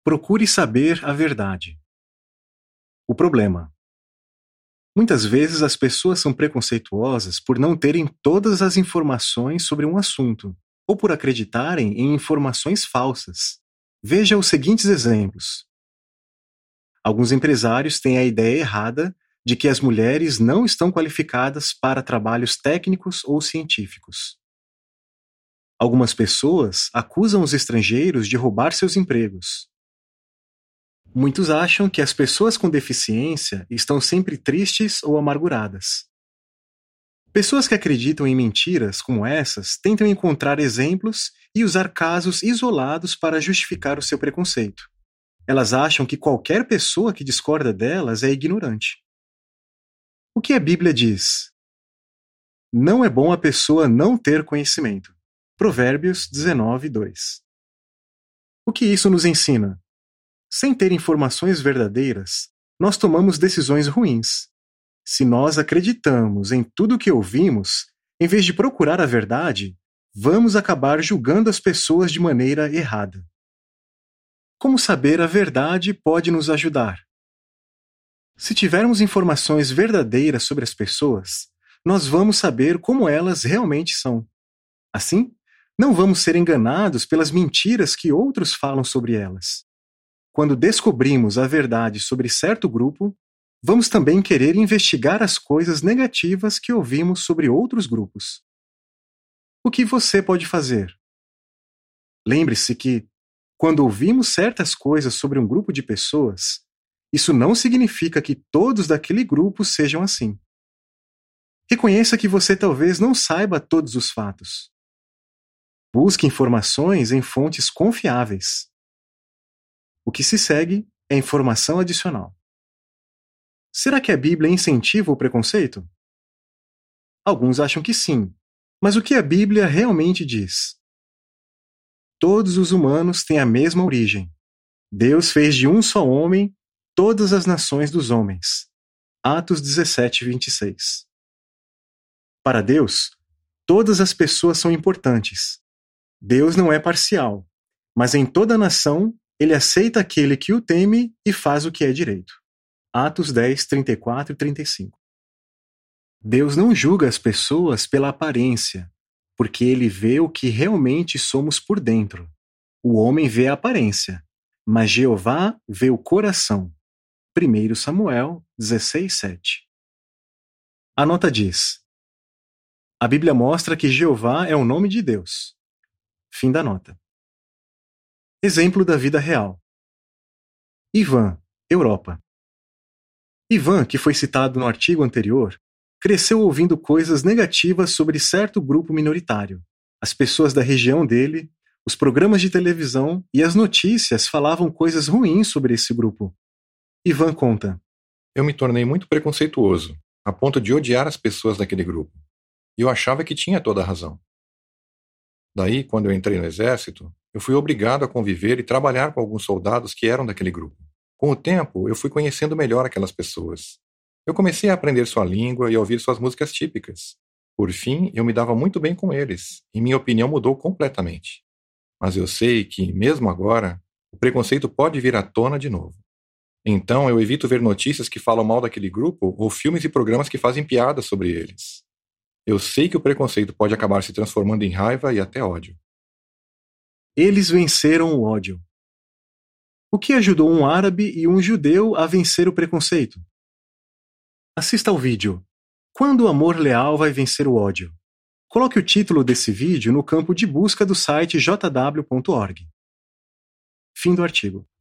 Procure saber a verdade. O problema. Muitas vezes as pessoas são preconceituosas por não terem todas as informações sobre um assunto, ou por acreditarem em informações falsas. Veja os seguintes exemplos. Alguns empresários têm a ideia errada de que as mulheres não estão qualificadas para trabalhos técnicos ou científicos. Algumas pessoas acusam os estrangeiros de roubar seus empregos. Muitos acham que as pessoas com deficiência estão sempre tristes ou amarguradas. Pessoas que acreditam em mentiras como essas tentam encontrar exemplos e usar casos isolados para justificar o seu preconceito. Elas acham que qualquer pessoa que discorda delas é ignorante. O que a Bíblia diz? Não é bom a pessoa não ter conhecimento. Provérbios 19:2. O que isso nos ensina? Sem ter informações verdadeiras, nós tomamos decisões ruins. Se nós acreditamos em tudo o que ouvimos, em vez de procurar a verdade, vamos acabar julgando as pessoas de maneira errada. Como saber a verdade pode nos ajudar? Se tivermos informações verdadeiras sobre as pessoas, nós vamos saber como elas realmente são. Assim, não vamos ser enganados pelas mentiras que outros falam sobre elas. Quando descobrimos a verdade sobre certo grupo, vamos também querer investigar as coisas negativas que ouvimos sobre outros grupos. O que você pode fazer? Lembre-se que, quando ouvimos certas coisas sobre um grupo de pessoas, isso não significa que todos daquele grupo sejam assim. Reconheça que você talvez não saiba todos os fatos. Busque informações em fontes confiáveis. O que se segue é informação adicional. Será que a Bíblia incentiva o preconceito? Alguns acham que sim, mas o que a Bíblia realmente diz? Todos os humanos têm a mesma origem. Deus fez de um só homem todas as nações dos homens. Atos 17:26. Para Deus, todas as pessoas são importantes. Deus não é parcial, mas em toda nação Ele aceita aquele que o teme e faz o que é direito. Atos 10:34 e 35. Deus não julga as pessoas pela aparência, porque Ele vê o que realmente somos por dentro. O homem vê a aparência, mas Jeová vê o coração. 1 Samuel 16:7. A nota diz: a Bíblia mostra que Jeová é o nome de Deus. Fim da nota. Exemplo da vida real. Ivan, Europa. Ivan, que foi citado no artigo anterior, cresceu ouvindo coisas negativas sobre certo grupo minoritário. As pessoas da região dele, os programas de televisão e as notícias falavam coisas ruins sobre esse grupo. Ivan conta: eu me tornei muito preconceituoso, a ponto de odiar as pessoas daquele grupo. E eu achava que tinha toda a razão. Daí, quando eu entrei no exército, eu fui obrigado a conviver e trabalhar com alguns soldados que eram daquele grupo. Com o tempo, eu fui conhecendo melhor aquelas pessoas. Eu comecei a aprender sua língua e a ouvir suas músicas típicas. Por fim, eu me dava muito bem com eles, e minha opinião mudou completamente. Mas eu sei que, mesmo agora, o preconceito pode vir à tona de novo. Então, eu evito ver notícias que falam mal daquele grupo ou filmes e programas que fazem piadas sobre eles. Eu sei que o preconceito pode acabar se transformando em raiva e até ódio. Eles venceram o ódio. O que ajudou um árabe e um judeu a vencer o preconceito? Assista ao vídeo Quando o amor leal vai vencer o ódio? Coloque o título desse vídeo no campo de busca do site jw.org. Fim do artigo.